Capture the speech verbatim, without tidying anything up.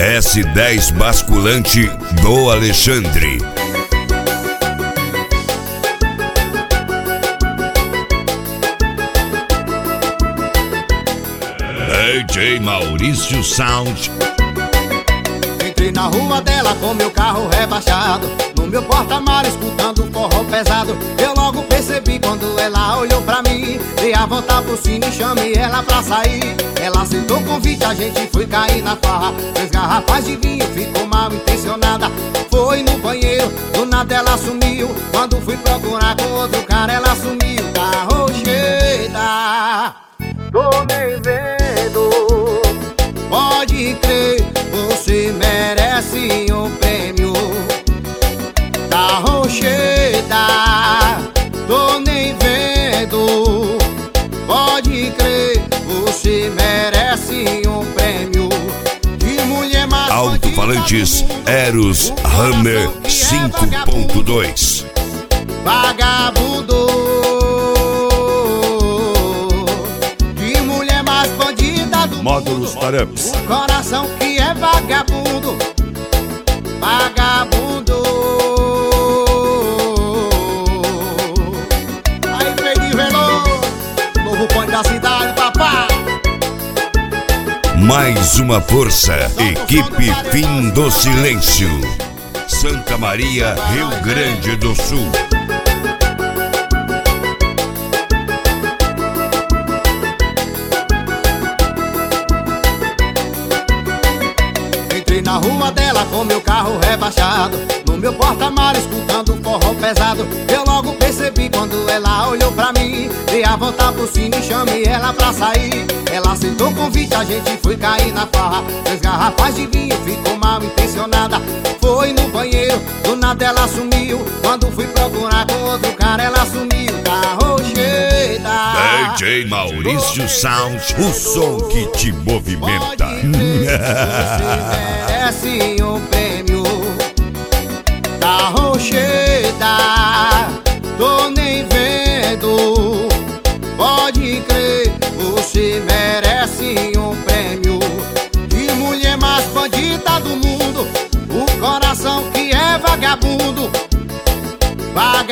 S dez basculante do Alexandre. D J Maurício Sound. Entrei na rua dela com meu carro rebaixado, no meu porta-malas escutando forró pesado. Eu logo percebi quando ela olhou pra mim, dei a volta por cima e chamei ela pra sair. Ela aceitou o convite, a gente foi cair na farra. Três garrafas de vinho, ficou mal intencionada. Foi no banheiro, do nada ela sumiu. Quando fui procurar com outro cara, ela sumiu. Tá rocheda, tô nem vendo. Pode crer, você merece um prêmio. Tá rocheda, tô nem vendo. Pode crer, você merece um prêmio. De mulher mais Alto-falantes Eros Hammer cinco ponto dois. Vagabundo, de mulher mais bandida do Módulos Taramps. o coração que é vagabundo. Vagabundo. Aí, Fredinho Veloso, novo ponto da cidade, papá. Mais uma força, equipe Fim do Silêncio, Santa Maria, Rio Grande do Sul. Entrei na rua dela com meu carro rebaixado, no meu porta-malas escutando forró pesado. Eu logo percebi quando ela olhou pra mim, dei a volta por cima e chamei ela pra sair. Ela aceitou o convite, a gente foi cair na farra. Três garrafas de vinho, ficou mal intencionada. Foi no banheiro, do nada ela sumiu. Quando fui procurar com outro cara, ela sumiu. Tá rocheda, D J Maurício Sound, o som que te movimenta. Você merece um prêmio. Tá rocheda, tô nem vendo. Pode crer, você merece um prêmio. De mulher mais bandida do mundo, o coração que é vagabundo. Vagabundo.